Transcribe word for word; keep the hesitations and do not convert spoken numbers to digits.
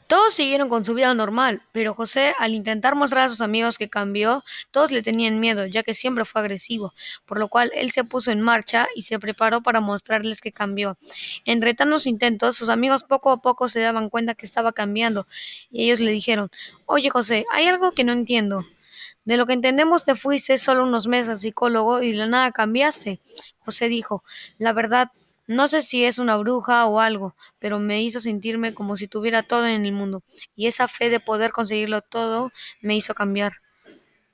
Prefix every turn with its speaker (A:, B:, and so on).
A: Todos siguieron con su vida normal, pero José, al intentar mostrar a sus amigos que cambió, todos le tenían miedo, ya que siempre fue agresivo, por lo cual él se puso en marcha y se preparó para mostrarles que cambió. Entre tantos intentos, sus amigos poco a poco se daban cuenta que estaba cambiando, y ellos le dijeron: Oye José, hay algo que no entiendo. De lo que entendemos te fuiste solo unos meses al psicólogo y de la nada cambiaste. José dijo: La verdad, no sé si es una bruja o algo, pero me hizo sentirme como si tuviera todo en el mundo, y esa fe de poder conseguirlo todo me hizo cambiar.